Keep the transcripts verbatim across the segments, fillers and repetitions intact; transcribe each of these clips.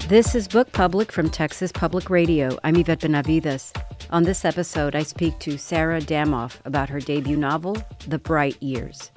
This is Book Public from Texas Public Radio. I'm Yvette Benavides. On this episode, I speak to Sarah Damoff about her debut novel, The Bright Years.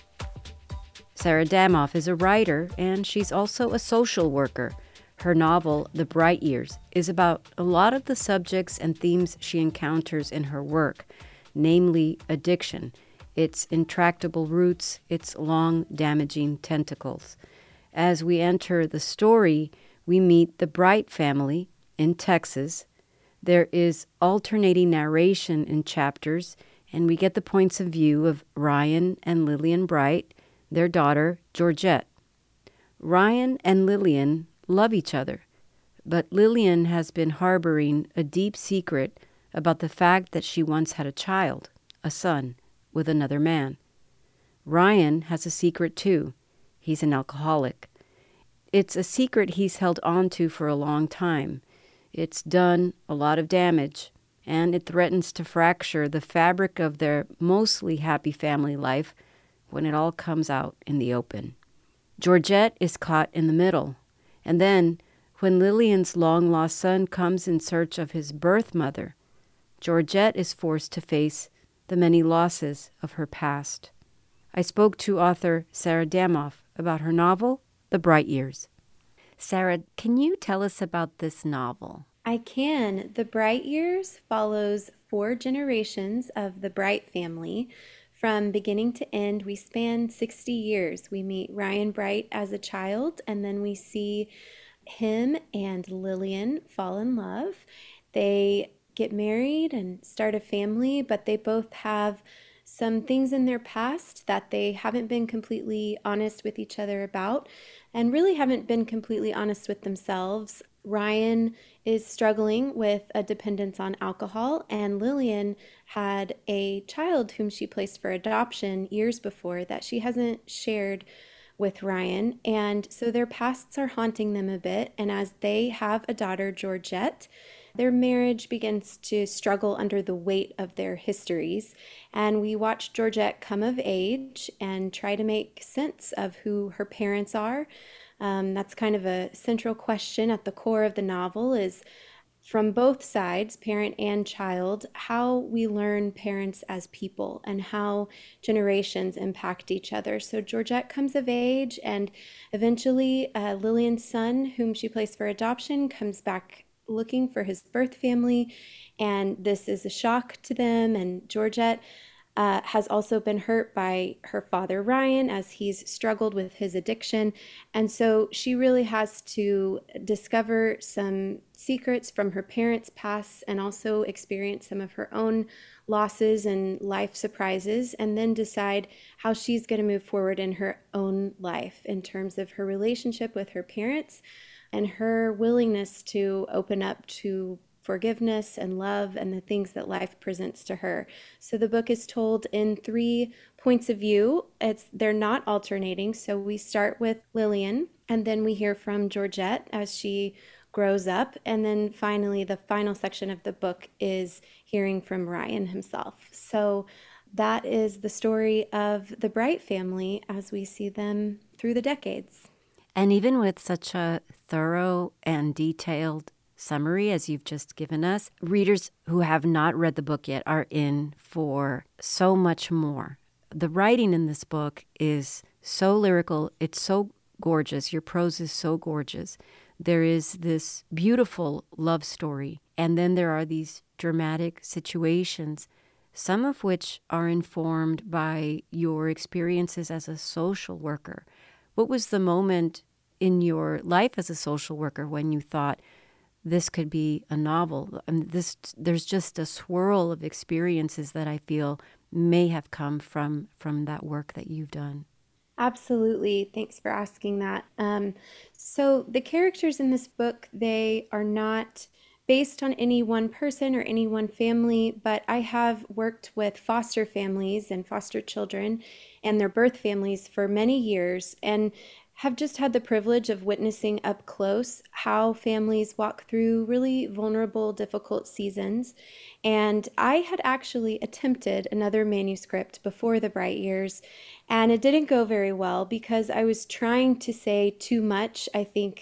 Sarah Damoff is a writer, and she's also a social worker. Her novel, The Bright Years, is about a lot of the subjects and themes she encounters in her work, namely addiction, its intractable roots, its long, damaging tentacles. As we enter the story, we meet the Bright family in Texas. There is alternating narration in chapters, and we get the points of view of Ryan and Lillian Bright, their daughter, Georgette. Ryan and Lillian love each other, but Lillian has been harboring a deep secret about the fact that she once had a child, a son, with another man. Ryan has a secret too. He's an alcoholic. It's a secret he's held on to for a long time. It's done a lot of damage, and it threatens to fracture the fabric of their mostly happy family life when it all comes out in the open. Georgette is caught in the middle, and then when Lillian's long-lost son comes in search of his birth mother, Georgette is forced to face the many losses of her past. I spoke to author Sarah Damoff about her novel, The Bright Years. Sarah, can you tell us about this novel? I can. The Bright Years follows four generations of the Bright family. From beginning to end, we span sixty years. We meet Ryan Bright as a child, and then we see him and Lillian fall in love. They get married and start a family, but they both have some things in their past that they haven't been completely honest with each other about, and really haven't been completely honest with themselves. Ryan is struggling with a dependence on alcohol, and Lillian had a child whom she placed for adoption years before that she hasn't shared with Ryan, and so their pasts are haunting them a bit. And as they have a daughter, Georgette, their marriage begins to struggle under the weight of their histories, and we watch Georgette come of age and try to make sense of who her parents are. Um, that's kind of a central question at the core of the novel, is from both sides, parent and child, how we learn parents as people and how generations impact each other. So Georgette comes of age, and eventually uh, Lillian's son, whom she placed for adoption, comes back looking for his birth family, and this is a shock to them. And Georgette uh, has also been hurt by her father, Ryan, as he's struggled with his addiction. And so she really has to discover some secrets from her parents' past and also experience some of her own losses and life surprises, and then decide how she's going to move forward in her own life in terms of her relationship with her parents and her willingness to open up to forgiveness and love and the things that life presents to her. So the book is told in three points of view. It's they're not alternating. So we start with Lillian, and then we hear from Georgette as she grows up, and then finally the final section of the book is hearing from Ryan himself. So that is the story of the Bright family as we see them through the decades. And even with such a thorough and detailed summary as you've just given us, readers who have not read the book yet are in for so much more. The writing in this book is so lyrical. It's so gorgeous. Your prose is so gorgeous. There is this beautiful love story, and then there are these dramatic situations, some of which are informed by your experiences as a social worker. What was the moment in your life as a social worker when you thought this could be a novel? I mean, this, there's just a swirl of experiences that I feel may have come from, from that work that you've done. Absolutely. Thanks for asking that. Um, so the characters in this book, they are not based on any one person or any one family, but I have worked with foster families and foster children and their birth families for many years, and have just had the privilege of witnessing up close how families walk through really vulnerable, difficult seasons. And I had actually attempted another manuscript before The Bright Years, and it didn't go very well because I was trying to say too much. I think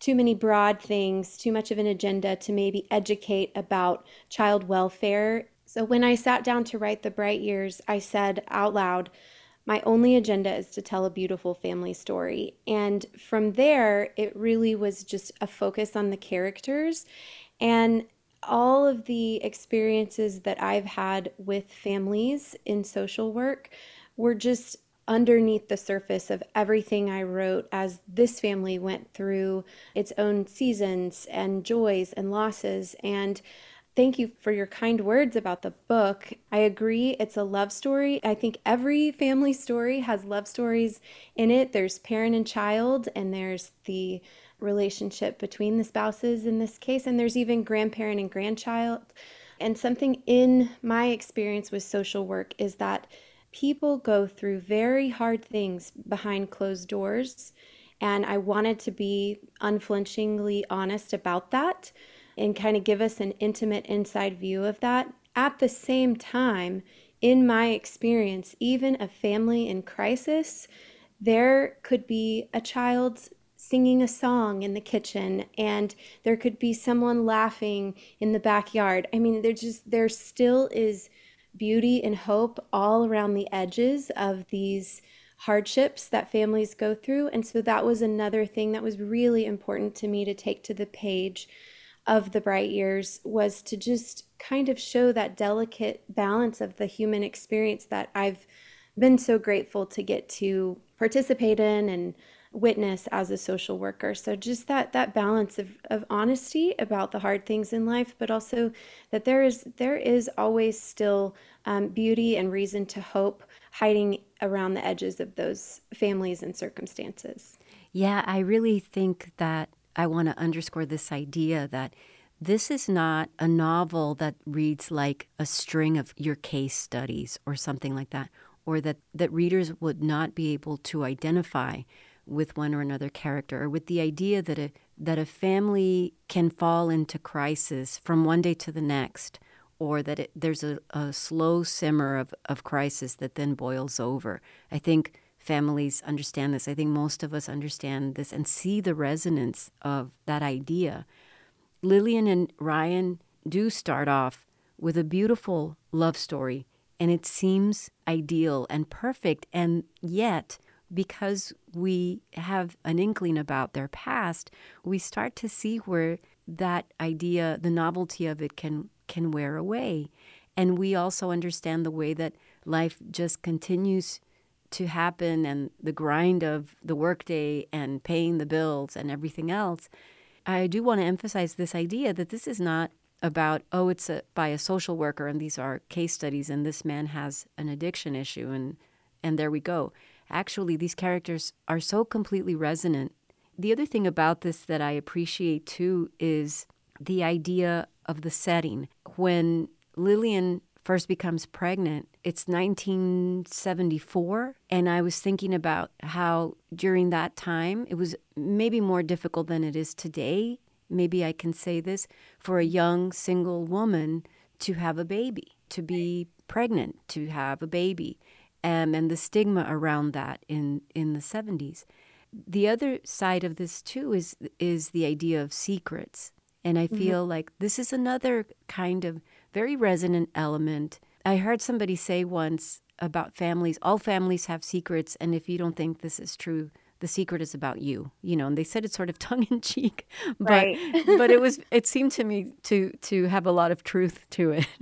too many broad things, too much of an agenda to maybe educate about child welfare. So when I sat down to write The Bright Years, I said out loud, my only agenda is to tell a beautiful family story. And from there, it really was just a focus on the characters and all of the experiences that I've had with families in social work were just underneath the surface of everything I wrote as this family went through its own seasons and joys and losses. And thank you for your kind words about the book. I agree, it's a love story. I think every family story has love stories in it. There's parent and child, and there's the relationship between the spouses in this case, and there's even grandparent and grandchild. And something in my experience with social work is that people go through very hard things behind closed doors, and I wanted to be unflinchingly honest about that and kind of give us an intimate inside view of that. At the same time, in my experience, even a family in crisis, there could be a child singing a song in the kitchen, and there could be someone laughing in the backyard. I mean, there just there still is beauty and hope all around the edges of these hardships that families go through. And so that was another thing that was really important to me to take to the page of The Bright Years, was to just kind of show that delicate balance of the human experience that I've been so grateful to get to participate in and witness as a social worker. So just that that balance of, of honesty about the hard things in life, but also that there is there is always still um, beauty and reason to hope hiding around the edges of those families and circumstances. Yeah, I really think that I want to underscore this idea that this is not a novel that reads like a string of your case studies or something like that, or that, that readers would not be able to identify with one or another character, or with the idea that a that a family can fall into crisis from one day to the next, or that it, there's a, a slow simmer of, of crisis that then boils over. I think families understand this. I think most of us understand this and see the resonance of that idea. Lillian and Ryan do start off with a beautiful love story, and it seems ideal and perfect, and yet because we have an inkling about their past, we start to see where that idea, the novelty of it can can wear away. And we also understand the way that life just continues to happen, and the grind of the workday and paying the bills and everything else. I do want to emphasize this idea that this is not about, oh, it's a, by a social worker and these are case studies and this man has an addiction issue and and there we go. Actually, these characters are so completely resonant. The other thing about this that I appreciate too is the idea of the setting. When Lillian first becomes pregnant, it's nineteen seventy-four, and I was thinking about how during that time it was maybe more difficult than it is today. Maybe I can say this, for a young single woman to have a baby, to be pregnant, to have a baby. Um, and the stigma around that in, in the seventies. The other side of this, too, is is the idea of secrets. And I feel mm-hmm. like this is another kind of very resonant element. I heard somebody say once about families, all families have secrets, and if you don't think this is true, the secret is about you. You know, and they said it sort of tongue-in-cheek, but right. but it was it seemed to me to to have a lot of truth to it.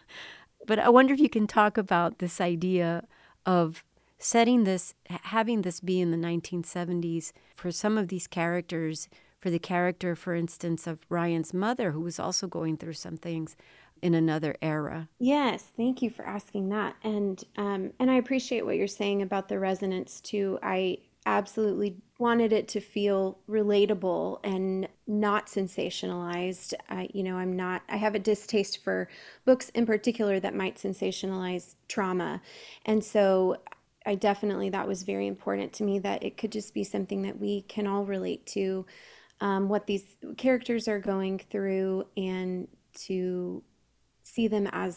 But I wonder if you can talk about this idea of setting this, having this be in the nineteen seventies for some of these characters, for the character, for instance, of Ryan's mother, who was also going through some things in another era. Yes, thank you for asking that. And um, and I appreciate what you're saying about the resonance, too. I absolutely wanted it to feel relatable and not sensationalized. I, you know, I'm not, I have a distaste for books in particular that might sensationalize trauma. And so I definitely, that was very important to me, that it could just be something that we can all relate to, um, what these characters are going through, and to see them as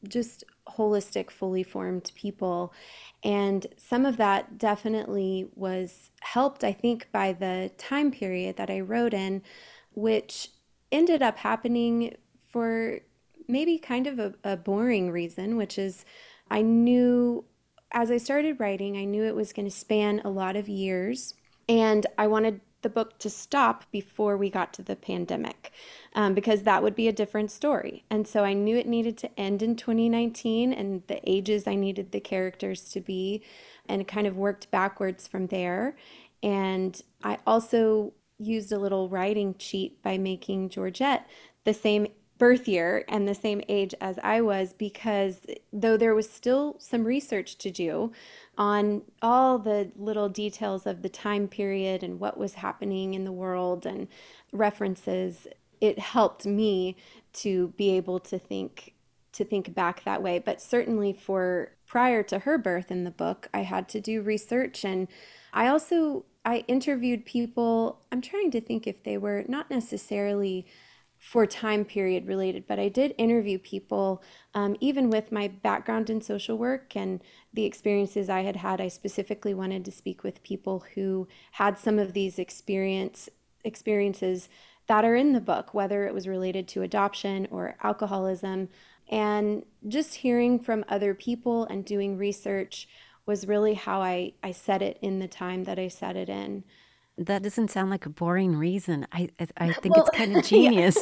just holistic, fully formed people. And some of that definitely was helped, I think, by the time period that I wrote in, which ended up happening for maybe kind of a, a boring reason, which is I knew as I started writing, I knew it was going to span a lot of years. And I wanted the book to stop before we got to the pandemic, um, because that would be a different story. And so I knew it needed to end in twenty nineteen and the ages I needed the characters to be, and kind of worked backwards from there. And I also used a little writing cheat by making Georgette the same birth year and the same age as I was, because though there was still some research to do on all the little details of the time period and what was happening in the world and references, it helped me to be able to think to think back that way. But certainly for prior to her birth in the book, I had to do research, and I also I interviewed people. I'm trying to think if they were not necessarily for time period related, but I did interview people, um, even with my background in social work and the experiences I had had. I specifically wanted to speak with people who had some of these experience experiences that are in the book, whether it was related to adoption or alcoholism. And just hearing from other people and doing research was really how I, I said it in the time that I said it in. That doesn't sound like a boring reason. I I, I think Well, it's kind of genius.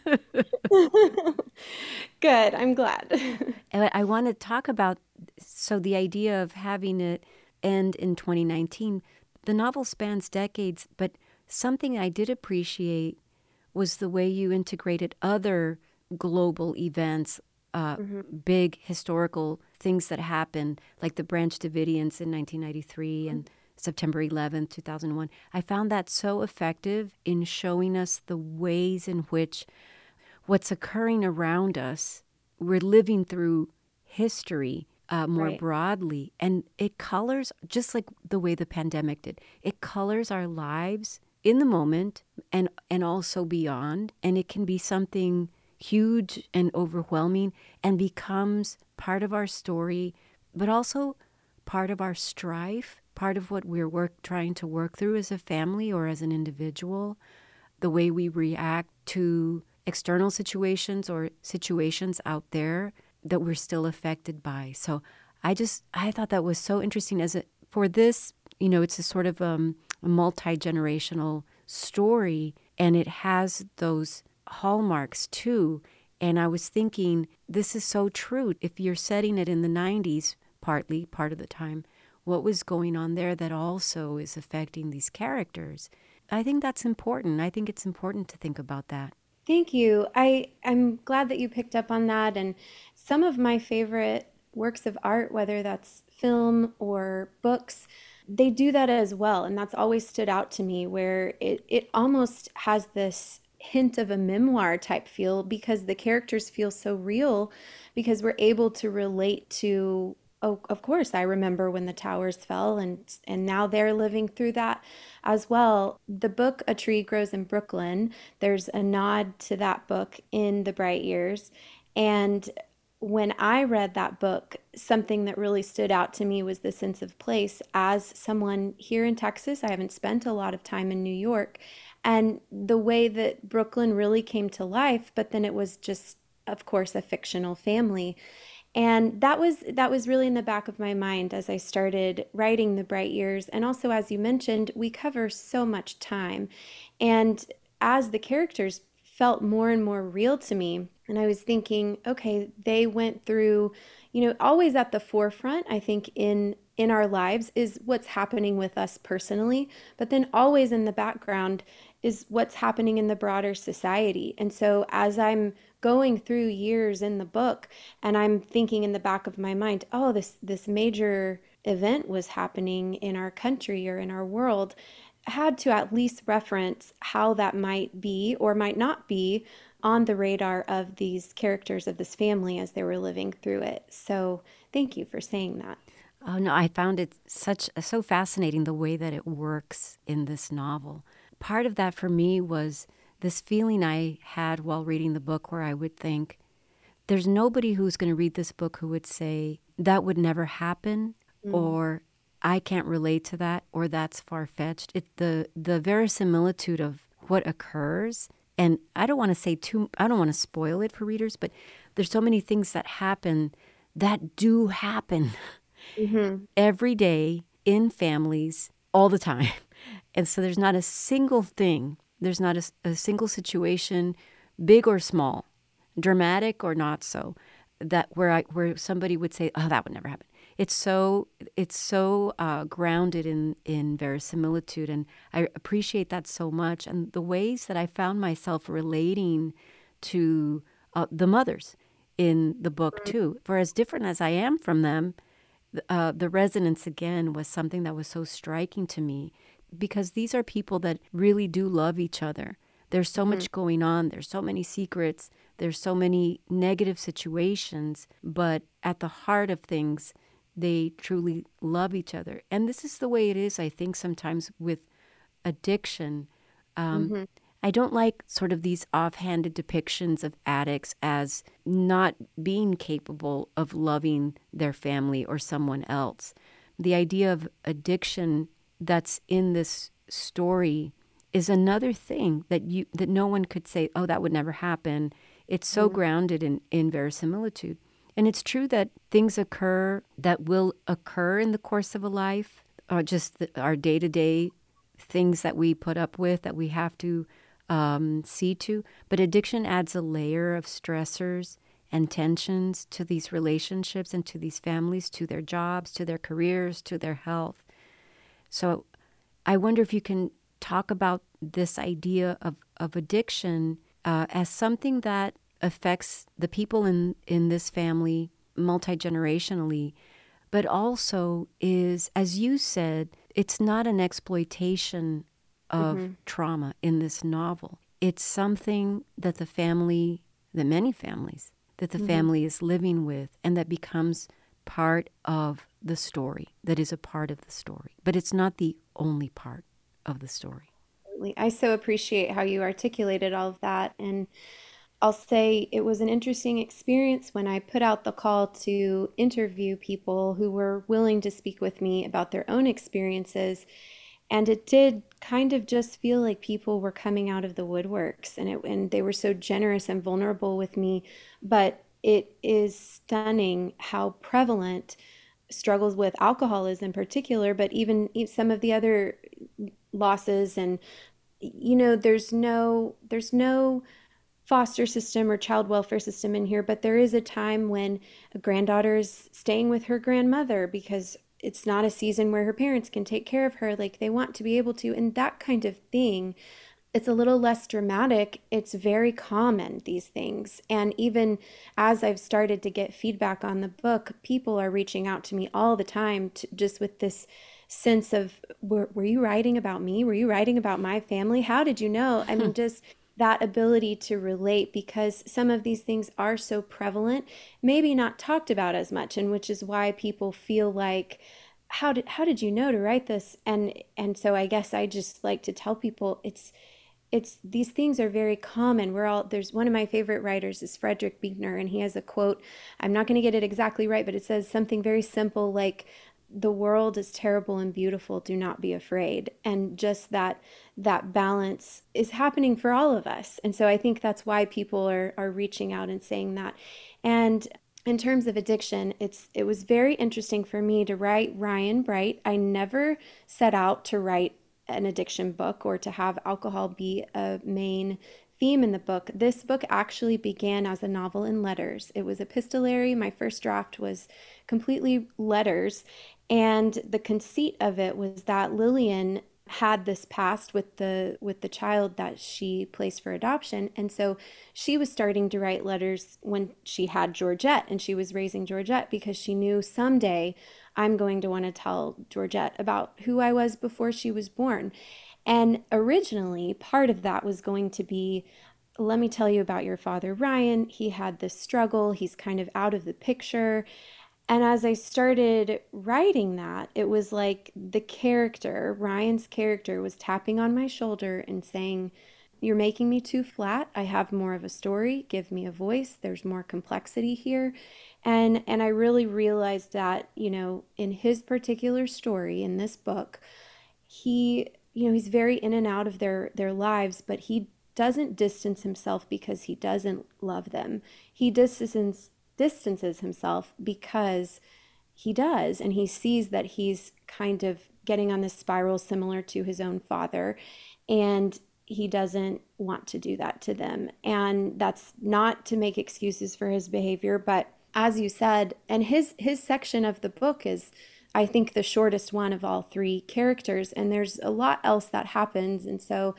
Good, I'm glad. And I want to talk about, so the idea of having it end in twenty nineteen, the novel spans decades, but something I did appreciate was the way you integrated other global events, uh, mm-hmm. big historical things that happened, like the Branch Davidians in nineteen ninety-three and September eleventh, two thousand one. I found that so effective in showing us the ways in which what's occurring around us, we're living through history uh, more right. broadly. And it colors, just like the way the pandemic did, it colors our lives in the moment and, and also beyond. And it can be something huge and overwhelming and becomes part of our story, but also part of our strife, part of what we're work, trying to work through as a family or as an individual, the way we react to external situations or situations out there that we're still affected by. So I just, I thought that was so interesting. As a, for this, you know, it's a sort of um, a multi-generational story, and it has those hallmarks too. And I was thinking, this is so true. If you're setting it in the nineties, partly, part of the time, what was going on there that also is affecting these characters? I think that's important. I think it's important to think about that. Thank you. I, I'm glad that you picked up on that. And some of my favorite works of art, whether that's film or books, they do that as well. And that's always stood out to me, where it, it almost has this hint of a memoir type feel, because the characters feel so real, because we're able to relate to, oh, of course, I remember when the towers fell, and and now they're living through that as well. The book A Tree Grows in Brooklyn, there's a nod to that book in The Bright Years. And when I read that book, something that really stood out to me was the sense of place. As someone here in Texas, I haven't spent a lot of time in New York, and the way that Brooklyn really came to life, but then it was just, of course, a fictional family. And that was that was really in the back of my mind as I started writing The Bright Years. And also, as you mentioned, we cover so much time. And as the characters felt more and more real to me, and I was thinking, okay, they went through, you know, always at the forefront, I think, in in our lives is what's happening with us personally, but then always in the background is what's happening in the broader society. And so as I'm going through years in the book, and I'm thinking in the back of my mind, oh, this this major event was happening in our country or in our world, I had to at least reference how that might be or might not be on the radar of these characters of this family as they were living through it. So thank you for saying that. Oh, no, I found it such so fascinating the way that it works in this novel. Part of that for me was this feeling I had while reading the book, where I would think, there's nobody who's going to read this book who would say that would never happen, mm. or I can't relate to that, or that's far-fetched. It, the the verisimilitude of what occurs, and I don't want to say too, I don't want to spoil it for readers, but there's so many things that happen that do happen mm-hmm. every day in families all the time. And so there's not a single thing, there's not a, a single situation, big or small, dramatic or not so, that where I where somebody would say, oh, that would never happen. It's so it's so uh, grounded in, in verisimilitude, and I appreciate that so much. And the ways that I found myself relating to uh, the mothers in the book too, for as different as I am from them, uh, the resonance again was something that was so striking to me, because these are people that really do love each other. There's so mm-hmm. much going on. There's so many secrets. There's so many negative situations, but at the heart of things, they truly love each other. And this is the way it is, I think, sometimes with addiction. Um, mm-hmm. I don't like sort of these offhanded depictions of addicts as not being capable of loving their family or someone else. The idea of addiction that's in this story is another thing that you that no one could say, oh, that would never happen. It's so mm-hmm. grounded in, in verisimilitude. And it's true that things occur that will occur in the course of a life, or just the, our day-to-day things that we put up with, that we have to um, see to. But addiction adds a layer of stressors and tensions to these relationships and to these families, to their jobs, to their careers, to their health. So I wonder if you can talk about this idea of, of addiction uh, as something that affects the people in, in this family multi-generationally, but also is, as you said, it's not an exploitation of mm-hmm. trauma in this novel. It's something that the family, the many families, that the mm-hmm. family is living with, and that becomes part of the story, that is a part of the story. But it's not the only part of the story. I so appreciate how you articulated all of that. And I'll say it was an interesting experience when I put out the call to interview people who were willing to speak with me about their own experiences. And it did kind of just feel like people were coming out of the woodworks, and it, and they were so generous and vulnerable with me. But it is stunning how prevalent struggles with alcoholism in particular, but even some of the other losses. And, you know, there's no, there's no foster system or child welfare system in here, but there is a time when a granddaughter is staying with her grandmother because it's not a season where her parents can take care of her like they want to be able to. And that kind of thing, it's a little less dramatic. It's very common, these things. And even as I've started to get feedback on the book, people are reaching out to me all the time to, just with this sense of, were, were you writing about me? Were you writing about my family? How did you know? I mean, just that ability to relate, because some of these things are so prevalent, maybe not talked about as much, and which is why people feel like, how did how did you know to write this? And and so I guess I just like to tell people it's it's these things are very common. We're all there's one of my favorite writers is Frederick Buechner, and he has a quote. I'm not going to get it exactly right, but it says something very simple like, the world is terrible and beautiful, do not be afraid. And just that that balance is happening for all of us. And so I think that's why people are are reaching out and saying that. And in terms of addiction, it's it was very interesting for me to write Ryan Bright. I never set out to write an addiction book or to have alcohol be a main theme in the book. This book actually began as a novel in letters. It was epistolary. My first draft was completely letters. And the conceit of it was that Lillian had this past with the with the child that she placed for adoption. And so she was starting to write letters when she had Georgette, and she was raising Georgette because she knew someday I'm going to want to tell Georgette about who I was before she was born. And originally, part of that was going to be, let me tell you about your father, Ryan. He had this struggle. He's kind of out of the picture. And as I started writing that, it was like the character, Ryan's character, was tapping on my shoulder and saying, you're making me too flat. I have more of a story. Give me a voice. There's more complexity here. And and I really realized that, you know, in his particular story in this book, he, you know, he's very in and out of their their lives, but he doesn't distance himself because he doesn't love them. He distances distances himself because he does, and he sees that he's kind of getting on this spiral similar to his own father, and he doesn't want to do that to them. And that's not to make excuses for his behavior, but as you said, and his his section of the book is, I think, the shortest one of all three characters, and there's a lot else that happens. And so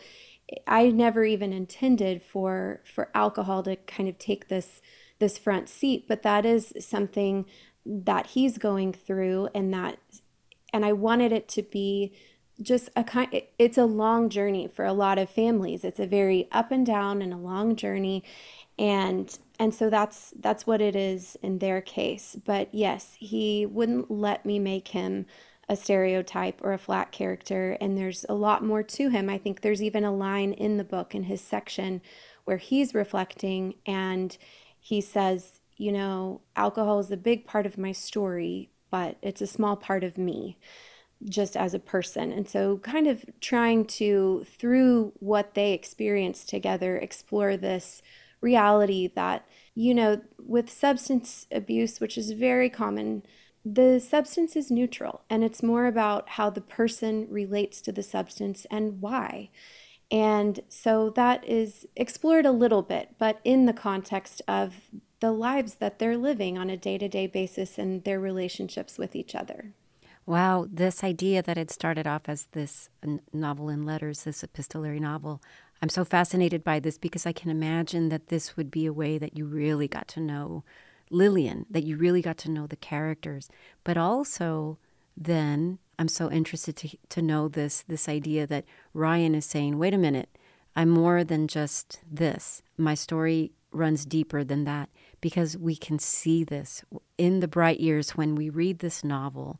I never even intended for for alcohol to kind of take this this front seat, but that is something that he's going through, and that and I wanted it to be just a kind it's a long journey for a lot of families. It's a very up and down and a long journey, and and so that's that's what it is in their case. But yes, he wouldn't let me make him a stereotype or a flat character, and there's a lot more to him. I think there's even a line in the book in his section where he's reflecting, and he says, you know, alcohol is a big part of my story, but it's a small part of me just as a person. And so kind of trying to, through what they experience together, explore this reality that, you know, with substance abuse, which is very common, the substance is neutral, and it's more about how the person relates to the substance and why. And so that is explored a little bit, but in the context of the lives that they're living on a day-to-day basis and their relationships with each other. Wow, this idea that it started off as this novel in letters, this epistolary novel, I'm so fascinated by this because I can imagine that this would be a way that you really got to know Lillian, that you really got to know the characters. But also then I'm so interested to to know this this idea that Ryan is saying, wait a minute, I'm more than just this. My story runs deeper than that, because we can see this in The Bright Years when we read this novel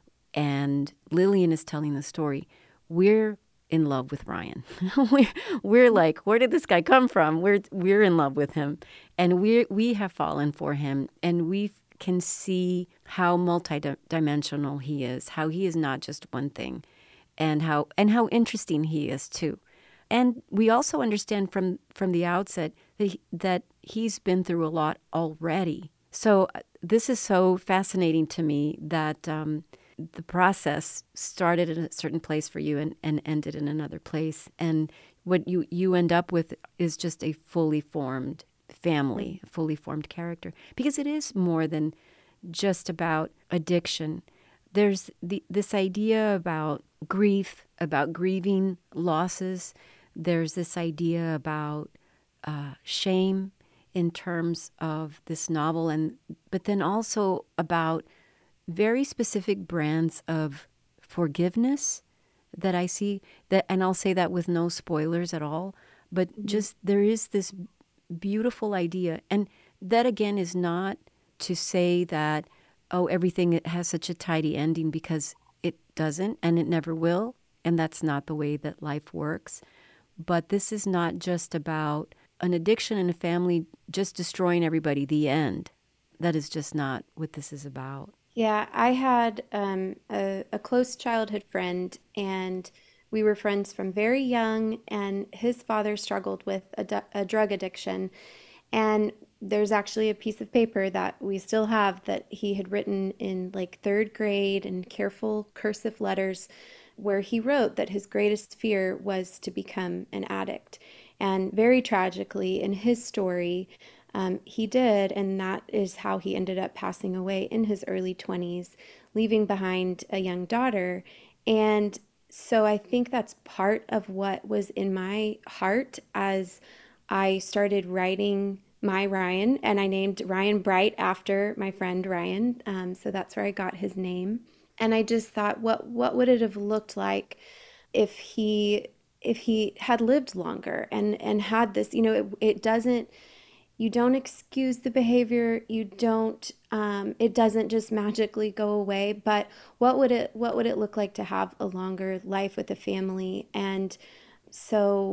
and Lillian is telling the story. We're in love with Ryan. we're, we're like, where did this guy come from? We're we're in love with him, and we we have fallen for him, and we can see how multidimensional he is, how he is not just one thing, and how and how interesting he is too. And we also understand from from the outset that he, that he's been through a lot already. So uh, this is so fascinating to me that um, the process started in a certain place for you and, and ended in another place. And what you, you end up with is just a fully formed family, a fully formed character. Because it is more than just about addiction. There's the, this idea about grief, about grieving losses. There's this idea about uh, shame in terms of this novel, and but then also about very specific brands of forgiveness that I see, that, and I'll say that with no spoilers at all, but mm-hmm. just there is this beautiful idea. And that, again, is not to say that, oh, everything has such a tidy ending, because it doesn't, and it never will, and that's not the way that life works. But this is not just about an addiction in a family just destroying everybody, the end. That is just not what this is about. Yeah, I had um, a, a close childhood friend, and we were friends from very young, and his father struggled with a, du- a drug addiction. And there's actually a piece of paper that we still have that he had written in like third grade in careful cursive letters, where he wrote that his greatest fear was to become an addict. And very tragically, in his story, Um, he did, and that is how he ended up passing away in his early twenties, leaving behind a young daughter. And so I think that's part of what was in my heart as I started writing my Ryan, and I named Ryan Bright after my friend Ryan. Um, so that's where I got his name. And I just thought, what what would it have looked like if he if he had lived longer and and had this? You know, it it doesn't. You don't excuse the behavior. You don't. Um, it doesn't just magically go away. But what would it? What would it look like to have a longer life with a family? And so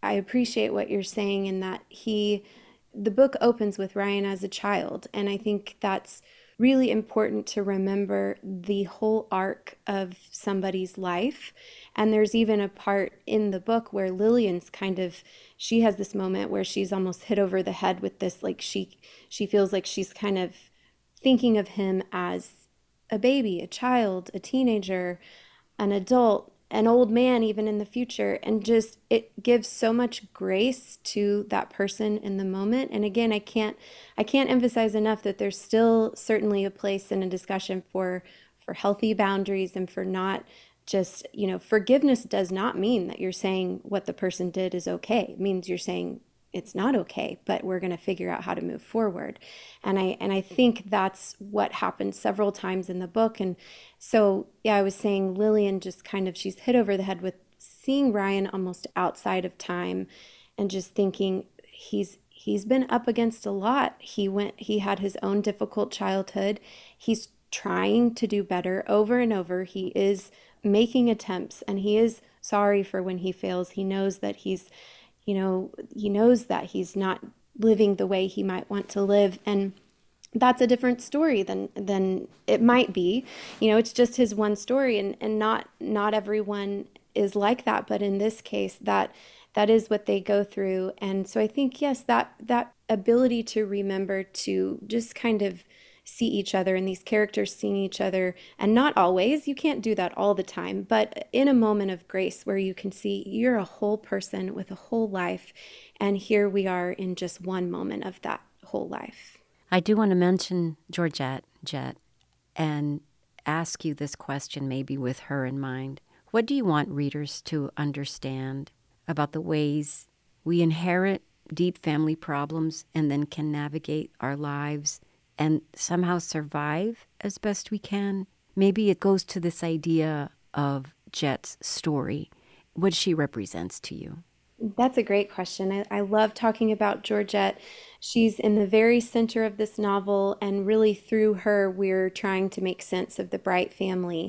I appreciate what you're saying in that he, the book opens with Ryan as a child. And I think that's really important to remember the whole arc of somebody's life. And there's even a part in the book where Lillian's kind of, she has this moment where she's almost hit over the head with this, like she, she feels like she's kind of thinking of him as a baby, a child, a teenager, an adult, an old man even in the future, and just it gives so much grace to that person in the moment. And again, I can't I can't emphasize enough that there's still certainly a place in a discussion for for healthy boundaries and for not just, you know, forgiveness does not mean that you're saying what the person did is okay. It means you're saying it's not okay, but we're going to figure out how to move forward. And I and I think that's what happened several times in the book. And so, yeah, I was saying Lillian just kind of, she's hit over the head with seeing Ryan almost outside of time and just thinking he's he's been up against a lot. He went he had his own difficult childhood. He's trying to do better over and over. He is making attempts and he is sorry for when he fails. He knows that he's You know, he knows that he's not living the way he might want to live. And that's a different story than than it might be. You know, it's just his one story, and, and not not everyone is like that. But in this case, that that is what they go through. And so I think, yes, that that ability to remember to just kind of see each other and these characters seeing each other, and not always, you can't do that all the time, but in a moment of grace where you can see you're a whole person with a whole life, and here we are in just one moment of that whole life. I do want to mention Georgette, Jet, and ask you this question maybe with her in mind. What do you want readers to understand about the ways we inherit deep family problems and then can navigate our lives and somehow survive as best we can? Maybe it goes to this idea of Jet's story, what she represents to you. That's a great question. I, I love talking about Georgette. She's in the very center of this novel, and really through her, we're trying to make sense of the Bright family.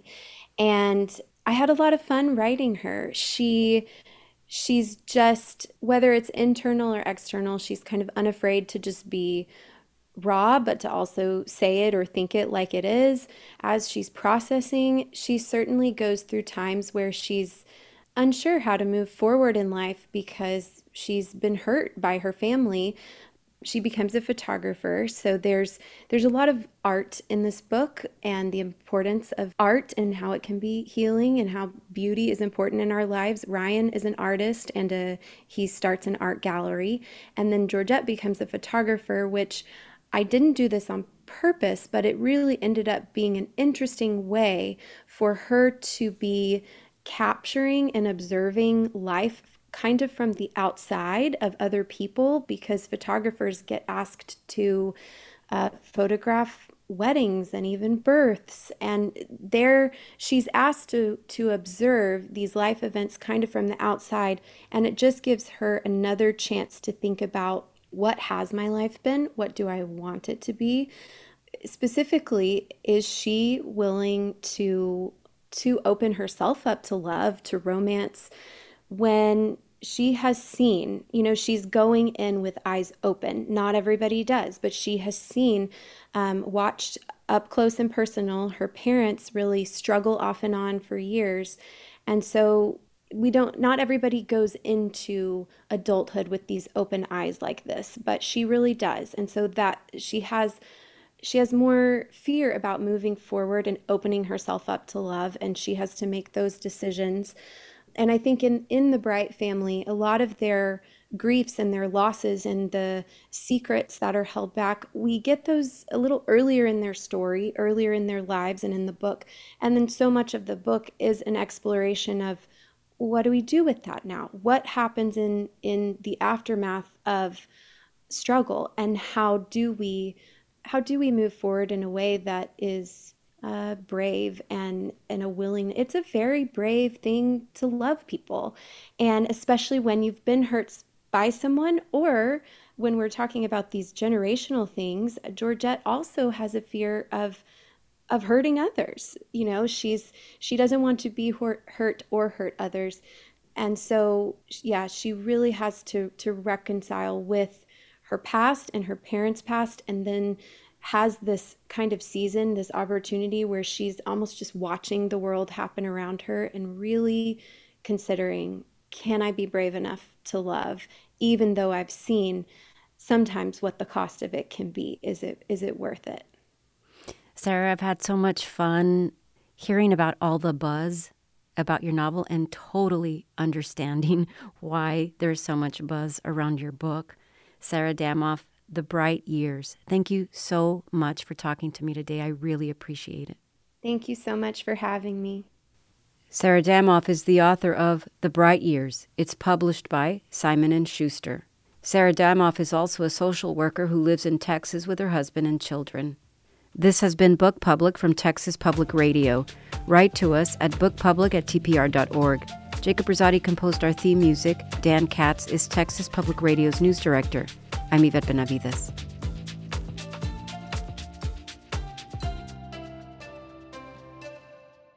And I had a lot of fun writing her. She... She's just, whether it's internal or external, she's kind of unafraid to just be raw, but to also say it or think it like it is. As she's processing, she certainly goes through times where she's unsure how to move forward in life because she's been hurt by her family. She becomes a photographer. So there's there's a lot of art in this book, and the importance of art and how it can be healing and how beauty is important in our lives. Ryan is an artist, and a, he starts an art gallery. And then Georgette becomes a photographer, which I didn't do this on purpose, but it really ended up being an interesting way for her to be capturing and observing life kind of from the outside of other people, because photographers get asked to uh, photograph weddings and even births, and there she's asked to to observe these life events kind of from the outside, and it just gives her another chance to think about, what has my life been? What do I want it to be? Specifically, is she willing to to open herself up to love, to romance, when she has seen, you know, she's going in with eyes open. Not everybody does, but she has seen, um, watched up close and personal, her parents really struggle off and on for years. And so we don't, not everybody goes into adulthood with these open eyes like this, but she really does. And so that she has She has more fear about moving forward and opening herself up to love, and she has to make those decisions. And I think in, in the Bright family, a lot of their griefs and their losses and the secrets that are held back, we get those a little earlier in their story, earlier in their lives and in the book. And then so much of the book is an exploration of, what do we do with that now? What happens in, in the aftermath of struggle, and how do we how do we move forward in a way that is uh, brave and, and a willing, it's a very brave thing to love people. And especially when you've been hurt by someone, or when we're talking about these generational things, Georgette also has a fear of of hurting others. You know, she's she doesn't want to be hurt or hurt others. And so, yeah, she really has to, to reconcile with her past and her parents' past, and then has this kind of season, this opportunity where she's almost just watching the world happen around her and really considering, can I be brave enough to love, even though I've seen sometimes what the cost of it can be? Is it is it worth it? Sarah, I've had so much fun hearing about all the buzz about your novel and totally understanding why there's so much buzz around your book. Sarah Damoff, The Bright Years. Thank you so much for talking to me today. I really appreciate it. Thank you so much for having me. Sarah Damoff is the author of The Bright Years. It's published by Simon and Schuster. Sarah Damoff is also a social worker who lives in Texas with her husband and children. This has been Book Public from Texas Public Radio. Write to us at bookpublic at t p r dot org. Jacob Rosati composed our theme music. Dan Katz is Texas Public Radio's news director. I'm Yvette Benavides.